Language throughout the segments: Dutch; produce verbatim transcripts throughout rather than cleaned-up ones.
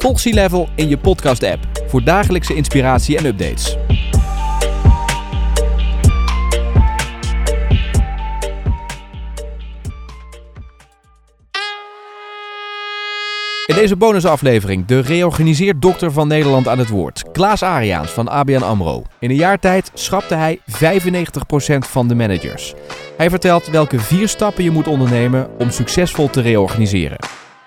Volg C-Level in je podcast-app voor dagelijkse inspiratie en updates. In deze bonusaflevering de reorganiseerd-dokter van Nederland aan het woord. Klaas Ariaans van A B N AMRO. In een jaar tijd schrapte hij vijfennegentig procent van de managers. Hij vertelt welke vier stappen je moet ondernemen om succesvol te reorganiseren.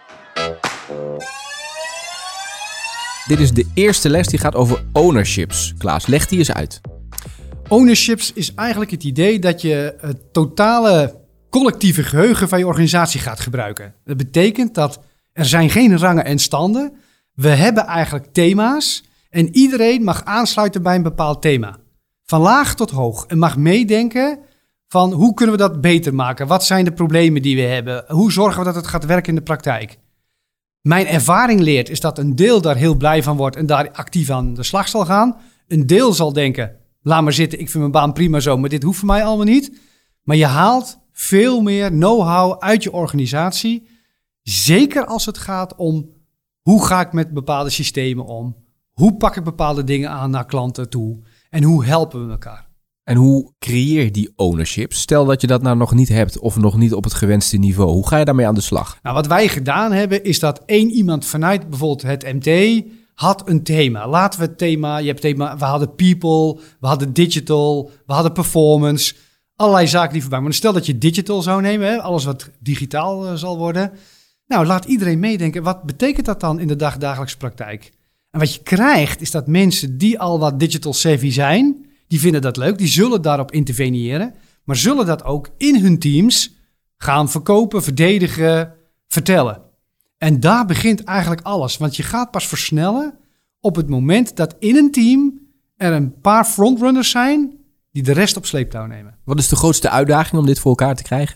Dit is de eerste les die gaat over ownerships. Klaas, leg die eens uit. Ownerships is eigenlijk het idee dat je het totale collectieve geheugen van je organisatie gaat gebruiken. Dat betekent dat er zijn geen rangen en standen. We hebben eigenlijk thema's en iedereen mag aansluiten bij een bepaald thema. Van laag tot hoog en mag meedenken van hoe kunnen we dat beter maken? Wat zijn de problemen die we hebben? Hoe zorgen we dat het gaat werken in de praktijk? Mijn ervaring leert is dat een deel daar heel blij van wordt en daar actief aan de slag zal gaan. Een deel zal denken, laat maar zitten, ik vind mijn baan prima zo, maar dit hoeft voor mij allemaal niet. Maar je haalt veel meer know-how uit je organisatie. Zeker als het gaat om hoe ga ik met bepaalde systemen om? Hoe pak ik bepaalde dingen aan naar klanten toe? En hoe helpen we elkaar? En hoe creëer je die ownership? Stel dat je dat nou nog niet hebt of nog niet op het gewenste niveau. Hoe ga je daarmee aan de slag? Nou, wat wij gedaan hebben is dat één iemand vanuit bijvoorbeeld het M T had een thema. Laten we het thema, je hebt thema, we hadden people, we hadden digital, we hadden performance. Allerlei zaken die voorbij. Maar stel dat je digital zou nemen, hè, alles wat digitaal uh, zal worden. Nou, laat iedereen meedenken. Wat betekent dat dan in de dag, dagelijkse praktijk? En wat je krijgt is dat mensen die al wat digital savvy zijn, die vinden dat leuk, die zullen daarop interveneren, maar zullen dat ook in hun teams gaan verkopen, verdedigen, vertellen. En daar begint eigenlijk alles, want je gaat pas versnellen op het moment dat in een team er een paar frontrunners zijn die de rest op sleeptouw nemen. Wat is de grootste uitdaging om dit voor elkaar te krijgen?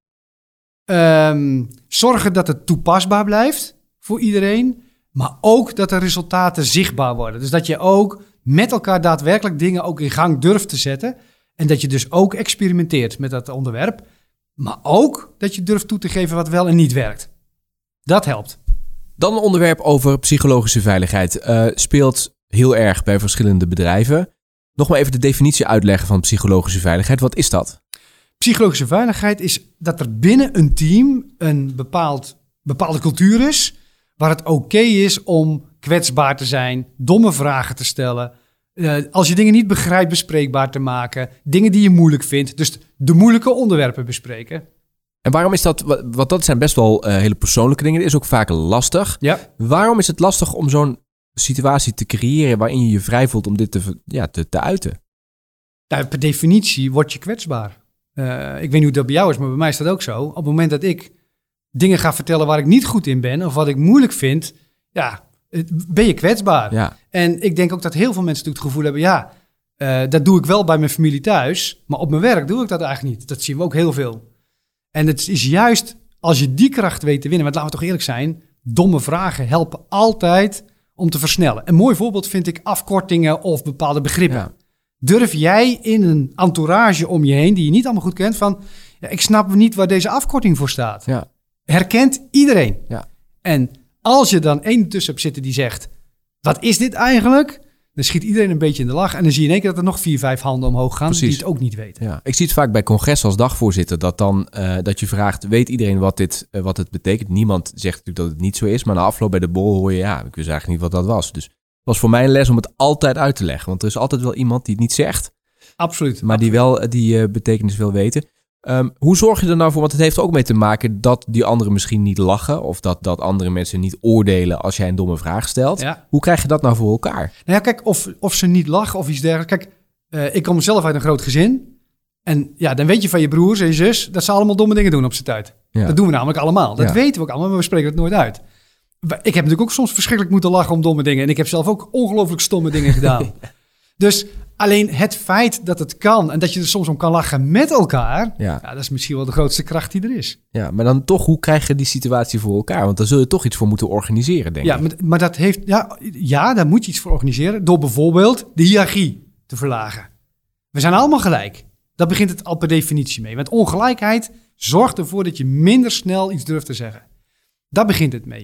Um, zorgen dat het toepasbaar blijft voor iedereen, maar ook dat de resultaten zichtbaar worden. Dus dat je ook met elkaar daadwerkelijk dingen ook in gang durft te zetten. En dat je dus ook experimenteert met dat onderwerp. Maar ook dat je durft toe te geven wat wel en niet werkt. Dat helpt. Dan een onderwerp over psychologische veiligheid. Uh, speelt heel erg bij verschillende bedrijven. Nog maar even de definitie uitleggen van psychologische veiligheid. Wat is dat? Psychologische veiligheid is dat er binnen een team een bepaald, bepaalde cultuur is waar het oké is om kwetsbaar te zijn, domme vragen te stellen. Uh, als je dingen niet begrijpt, bespreekbaar te maken. Dingen die je moeilijk vindt. Dus de moeilijke onderwerpen bespreken. En waarom is dat, want dat zijn best wel uh, hele persoonlijke dingen. Dat is ook vaak lastig. Ja. Waarom is het lastig om zo'n situatie te creëren waarin je je vrij voelt om dit te, ja, te, te uiten? Nou, per definitie word je kwetsbaar. Uh, ik weet niet hoe dat bij jou is, maar bij mij is dat ook zo. Op het moment dat ik dingen ga vertellen waar ik niet goed in ben of wat ik moeilijk vind, ja, ben je kwetsbaar. Ja. En ik denk ook dat heel veel mensen natuurlijk het gevoel hebben, ja, uh, dat doe ik wel bij mijn familie thuis, maar op mijn werk doe ik dat eigenlijk niet. Dat zien we ook heel veel. En het is juist als je die kracht weet te winnen, want laten we toch eerlijk zijn, domme vragen helpen altijd om te versnellen. Een mooi voorbeeld vind ik afkortingen of bepaalde begrippen. Ja. Durf jij in een entourage om je heen, die je niet allemaal goed kent, van, ja, ik snap niet waar deze afkorting voor staat. Ja. Herkent iedereen. Ja. En als je dan één tussen hebt zitten die zegt, wat is dit eigenlijk? Dan schiet iedereen een beetje in de lach. En dan zie je in één keer dat er nog vier, vijf handen omhoog gaan. Precies. Die het ook niet weten. Ja. Ik zie het vaak bij congressen als dagvoorzitter. Dat dan uh, dat je vraagt, weet iedereen wat, dit, uh, wat het betekent? Niemand zegt natuurlijk dat het niet zo is. Maar na afloop bij de borrel hoor je, ja, ik wist eigenlijk niet wat dat was. Dus het was voor mij een les om het altijd uit te leggen. Want er is altijd wel iemand die het niet zegt. Absoluut. Maar absoluut. die wel die uh, betekenis wil weten. Um, hoe zorg je er nou voor? Want het heeft er ook mee te maken dat die anderen misschien niet lachen. Of dat, dat andere mensen niet oordelen als jij een domme vraag stelt. Ja. Hoe krijg je dat nou voor elkaar? Nou ja, kijk, of, of ze niet lachen of iets dergelijks. Kijk, uh, ik kom zelf uit een groot gezin. En ja, dan weet je van je broers en je zus dat ze allemaal domme dingen doen op z'n tijd. Ja. Dat doen we namelijk allemaal. Dat ja. weten we ook allemaal, maar we spreken het nooit uit. Ik heb natuurlijk ook soms verschrikkelijk moeten lachen om domme dingen. En ik heb zelf ook ongelooflijk stomme dingen gedaan. Dus alleen het feit dat het kan en dat je er soms om kan lachen met elkaar, ja. Ja, dat is misschien wel de grootste kracht die er is. Ja, maar dan toch, hoe krijg je die situatie voor elkaar? Want daar zul je toch iets voor moeten organiseren, denk ja, ik. Maar, maar dat heeft, ja, ja, daar moet je iets voor organiseren door bijvoorbeeld de hiërarchie te verlagen. We zijn allemaal gelijk. Daar begint het al per definitie mee. Want ongelijkheid zorgt ervoor dat je minder snel iets durft te zeggen. Daar begint het mee.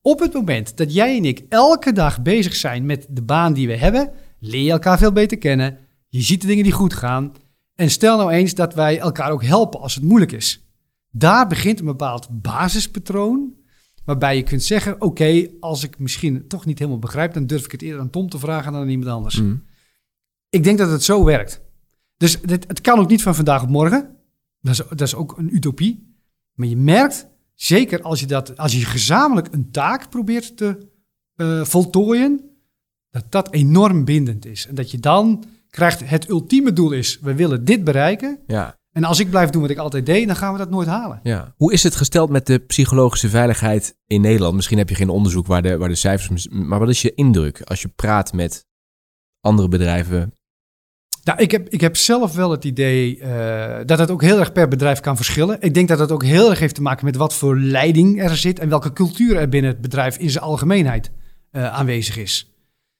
Op het moment dat jij en ik elke dag bezig zijn met de baan die we hebben, leer je elkaar veel beter kennen. Je ziet de dingen die goed gaan. En stel nou eens dat wij elkaar ook helpen als het moeilijk is. Daar begint een bepaald basispatroon, waarbij je kunt zeggen, oké, okay, als ik misschien toch niet helemaal begrijp, dan durf ik het eerder aan Tom te vragen dan aan iemand anders. Mm. Ik denk dat het zo werkt. Dus dit, het kan ook niet van vandaag op morgen. Dat is, dat is ook een utopie. Maar je merkt, zeker als je, dat, als je gezamenlijk een taak probeert te uh, voltooien, dat dat enorm bindend is. En dat je dan krijgt, het ultieme doel is, we willen dit bereiken. Ja. En als ik blijf doen wat ik altijd deed, dan gaan we dat nooit halen. Ja. Hoe is het gesteld met de psychologische veiligheid in Nederland? Misschien heb je geen onderzoek waar de, waar de cijfers... Maar wat is je indruk als je praat met andere bedrijven? Nou, ik heb, ik heb zelf wel het idee uh, dat het ook heel erg per bedrijf kan verschillen. Ik denk dat het ook heel erg heeft te maken met wat voor leiding er zit en welke cultuur er binnen het bedrijf in zijn algemeenheid uh, aanwezig is.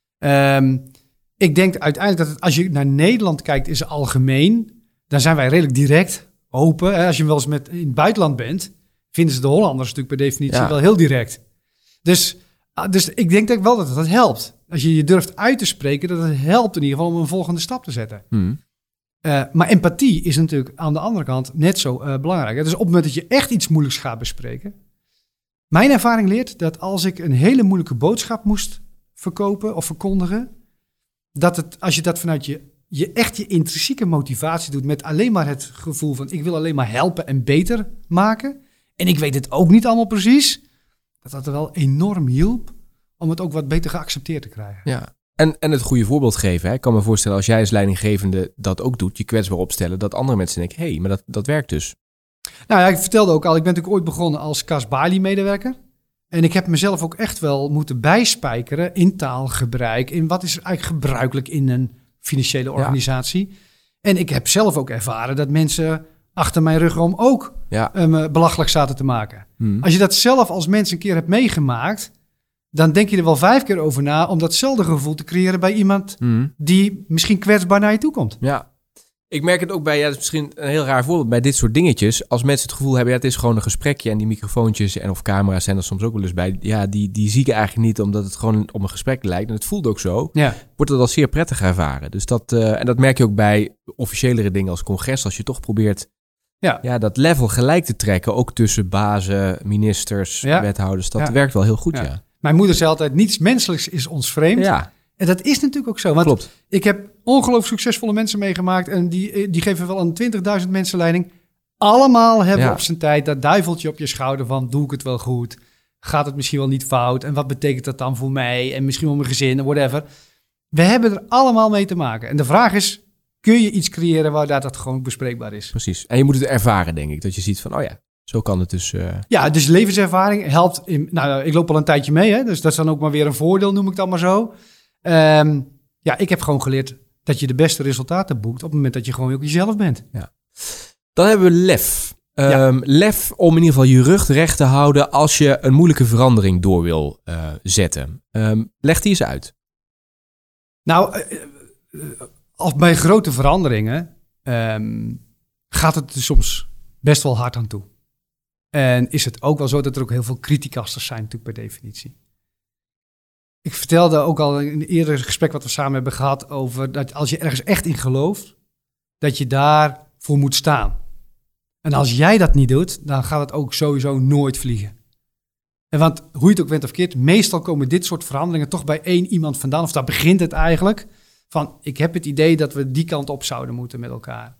Um, ik denk uiteindelijk dat het, als je naar Nederland kijkt in zijn algemeen, dan zijn wij redelijk direct, open. Hè? Als je wel eens met, in het buitenland bent, vinden ze de Hollanders natuurlijk per definitie ja. wel heel direct. Dus, dus ik denk dat wel dat dat helpt. Als je je durft uit te spreken, dat het helpt in ieder geval om een volgende stap te zetten. Hmm. Uh, maar empathie is natuurlijk aan de andere kant net zo uh, belangrijk. Dus op het moment dat je echt iets moeilijks gaat bespreken. Mijn ervaring leert dat als ik een hele moeilijke boodschap moest verkopen of verkondigen, dat het, als je dat vanuit je, je echt je intrinsieke motivatie doet met alleen maar het gevoel van ik wil alleen maar helpen en beter maken. En ik weet het ook niet allemaal precies. Dat dat er wel enorm hielp om het ook wat beter geaccepteerd te krijgen. Ja, en, en het goede voorbeeld geven. Hè? Ik kan me voorstellen, als jij als leidinggevende dat ook doet, je kwetsbaar opstellen, dat andere mensen denken, hé, hey, maar dat, dat werkt dus. Nou ja, ik vertelde ook al, ik ben natuurlijk ooit begonnen als Cas Bailey-medewerker. En ik heb mezelf ook echt wel moeten bijspijkeren in taalgebruik, in wat is eigenlijk gebruikelijk in een financiële organisatie. Ja. En ik heb zelf ook ervaren dat mensen achter mijn rug om ook ja. um, belachelijk zaten te maken. Hmm. Als je dat zelf als mens een keer hebt meegemaakt, dan denk je er wel vijf keer over na om datzelfde gevoel te creëren bij iemand hmm. die misschien kwetsbaar naar je toe komt. Ja, ik merk het ook bij, ja, dat is misschien een heel raar voorbeeld, bij dit soort dingetjes. Als mensen het gevoel hebben, ja, het is gewoon een gesprekje en die microfoontjes en of camera's zijn er soms ook wel eens bij. Ja, die, die zie ik eigenlijk niet omdat het gewoon om een gesprek lijkt. En het voelt ook zo. Ja. Wordt het al zeer prettig ervaren. Dus dat, uh, en dat merk je ook bij officiëlere dingen als congres. Als je toch probeert ja. Ja, dat level gelijk te trekken, ook tussen bazen, ministers, ja. wethouders. Dat ja. werkt wel heel goed, ja. ja. Mijn moeder zei altijd, niets menselijks is ons vreemd. Ja. En dat is natuurlijk ook zo. Want klopt. Ik heb ongelooflijk succesvolle mensen meegemaakt en die, die geven wel een twintigduizend mensen leiding. Allemaal hebben ja. op zijn tijd dat duiveltje op je schouder van, doe ik het wel goed? Gaat het misschien wel niet fout? En wat betekent dat dan voor mij? En misschien voor mijn gezin en whatever. We hebben er allemaal mee te maken. En de vraag is, kun je iets creëren waar dat gewoon bespreekbaar is? Precies. En je moet het ervaren, denk ik. Dat je ziet van, oh ja, zo kan het dus. Uh... Ja, dus levenservaring helpt. In, nou, ik loop al een tijdje mee, hè, dus dat is dan ook maar weer een voordeel, noem ik dan maar zo. Um, ja, ik heb gewoon geleerd dat je de beste resultaten boekt op het moment dat je gewoon ook jezelf bent. Ja. Dan hebben we lef. Um, ja. Lef om in ieder geval je rug recht te houden als je een moeilijke verandering door wil uh, zetten. Um, leg die eens uit. Nou, uh, uh, als bij grote veranderingen um, gaat het er soms best wel hard aan toe. En is het ook wel zo dat er ook heel veel criticasters zijn, natuurlijk per definitie. Ik vertelde ook al in een eerder gesprek wat we samen hebben gehad over dat als je ergens echt in gelooft, dat je daarvoor moet staan. En als jij dat niet doet, dan gaat het ook sowieso nooit vliegen. En want hoe je het ook bent of keert, meestal komen dit soort veranderingen toch bij één iemand vandaan. Of daar begint het eigenlijk. Van, ik heb het idee dat we die kant op zouden moeten met elkaar.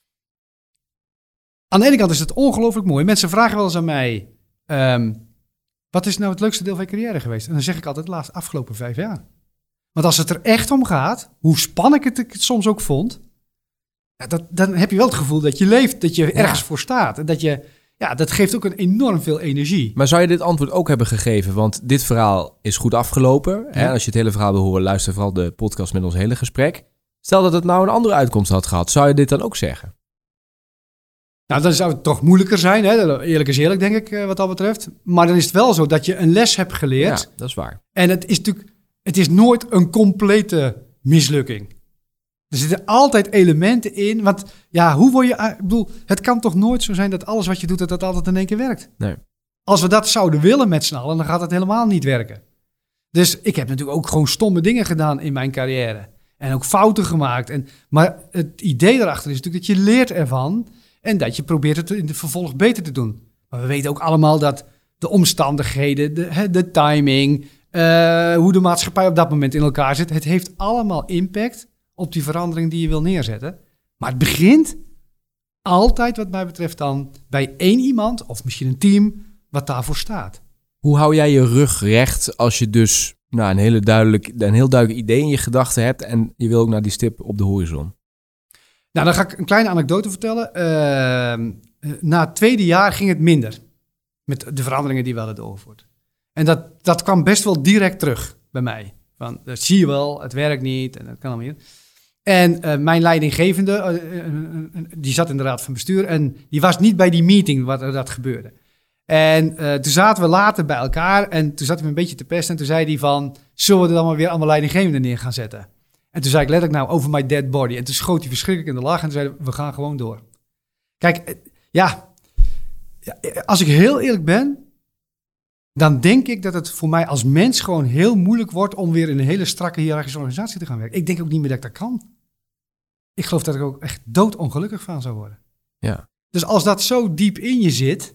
Aan de ene kant is het ongelooflijk mooi. Mensen vragen wel eens aan mij, Um, wat is nou het leukste deel van je carrière geweest? En dan zeg ik altijd de laatste afgelopen vijf jaar. Want als het er echt om gaat, hoe spannend ik het soms ook vond, ja, dat, dan heb je wel het gevoel dat je leeft, dat je ja. ergens voor staat. En dat je, ja, dat geeft ook een enorm veel energie. Maar zou je dit antwoord ook hebben gegeven? Want dit verhaal is goed afgelopen. Ja. Hè? Als je het hele verhaal wil horen, luister vooral de podcast met ons hele gesprek. Stel dat het nou een andere uitkomst had gehad, zou je dit dan ook zeggen? Nou, dan zou het toch moeilijker zijn, hè? Eerlijk is eerlijk, denk ik, wat dat betreft. Maar dan is het wel zo dat je een les hebt geleerd. Ja, dat is waar. En het is natuurlijk, het is nooit een complete mislukking. Er zitten altijd elementen in, want ja, hoe word je, ik bedoel, het kan toch nooit zo zijn dat alles wat je doet, dat dat altijd in één keer werkt. Nee. Als we dat zouden willen met z'n allen, dan gaat het helemaal niet werken. Dus ik heb natuurlijk ook gewoon stomme dingen gedaan in mijn carrière. En ook fouten gemaakt. En, maar het idee daarachter is natuurlijk dat je leert ervan. En dat je probeert het in de vervolg beter te doen. Maar we weten ook allemaal dat de omstandigheden, de, de timing, uh, hoe de maatschappij op dat moment in elkaar zit. Het heeft allemaal impact op die verandering die je wil neerzetten. Maar het begint altijd wat mij betreft dan bij één iemand of misschien een team wat daarvoor staat. Hoe hou jij je rug recht als je dus nou, een, hele duidelijk, een heel duidelijk idee in je gedachten hebt en je wil ook naar die stip op de horizon? Nou, dan ga ik een kleine anekdote vertellen. Uh, na het tweede jaar ging het minder met de veranderingen die we hadden doorgevoerd. En dat, dat kwam best wel direct terug bij mij. Van, dat zie je wel, het werkt niet en dat kan allemaal niet. En uh, mijn leidinggevende, uh, uh, uh, die zat in de raad van bestuur en die was niet bij die meeting waar dat gebeurde. En uh, toen zaten we later bij elkaar en toen zat hij me een beetje te pesten en toen zei hij van, zullen we er dan maar weer allemaal leidinggevenden neer gaan zetten? En toen zei ik letterlijk, nou, over my dead body. En toen schoot hij verschrikkelijk in de lach en toen zei hij, we gaan gewoon door. Kijk, ja, als ik heel eerlijk ben, dan denk ik dat het voor mij als mens gewoon heel moeilijk wordt om weer in een hele strakke hiërarchische organisatie te gaan werken. Ik denk ook niet meer dat ik dat kan. Ik geloof dat ik ook echt doodongelukkig van zou worden. Ja. Dus als dat zo diep in je zit,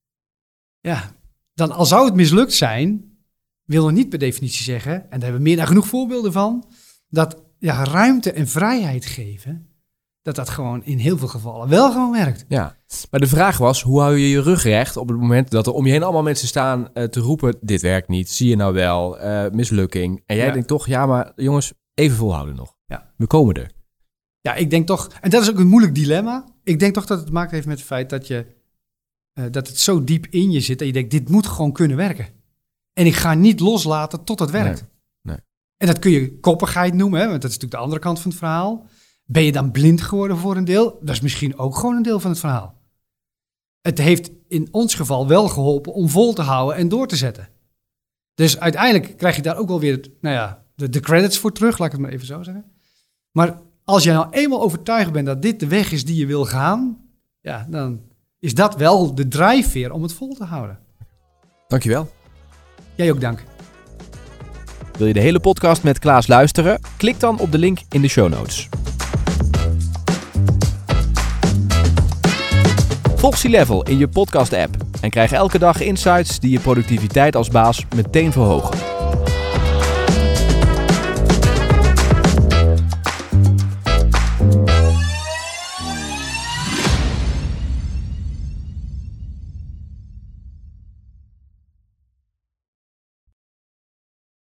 ja, dan al zou het mislukt zijn, wil er niet per definitie zeggen, en daar hebben we meer dan genoeg voorbeelden van, dat ja, ruimte en vrijheid geven, dat dat gewoon in heel veel gevallen wel gewoon werkt. Ja, maar de vraag was, hoe hou je je rug recht op het moment dat er om je heen allemaal mensen staan uh, te roepen, dit werkt niet, zie je nou wel, uh, mislukking. En jij ja. denkt toch, ja, maar jongens, even volhouden nog. Ja. We komen er. Ja, ik denk toch, en dat is ook een moeilijk dilemma, ik denk toch dat het te maken heeft met het feit dat je, uh, dat het zo diep in je zit, dat je denkt, dit moet gewoon kunnen werken. En ik ga niet loslaten tot het werkt. Nee. Nee. En dat kun je koppigheid noemen, hè, want dat is natuurlijk de andere kant van het verhaal. Ben je dan blind geworden voor een deel? Dat is misschien ook gewoon een deel van het verhaal. Het heeft in ons geval wel geholpen om vol te houden en door te zetten. Dus uiteindelijk krijg je daar ook wel weer nou ja, de, de credits voor terug, laat ik het maar even zo zeggen. Maar als je nou eenmaal overtuigd bent dat dit de weg is die je wil gaan, ja, dan is dat wel de drijfveer om het vol te houden. Dankjewel. Jij ook dank. Wil je de hele podcast met Klaas luisteren? Klik dan op de link in de show notes. Volg C-Level in je podcast-app en krijg elke dag insights die je productiviteit als baas meteen verhogen.